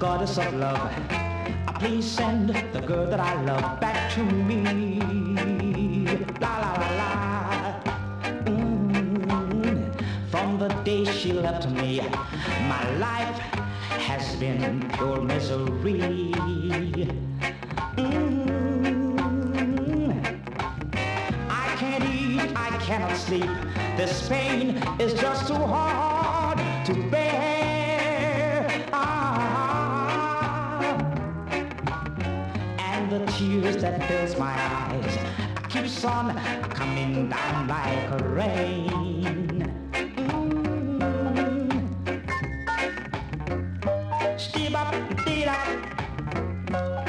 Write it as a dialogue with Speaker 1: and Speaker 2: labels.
Speaker 1: goddess of love, please send the girl that I love back to me. La la la la. From the day she left me, my life has been pure misery. I can't eat, I cannot sleep. This pain is just too hard to bear. And the tears that fills my eyes keeps on coming down like rain. Step up,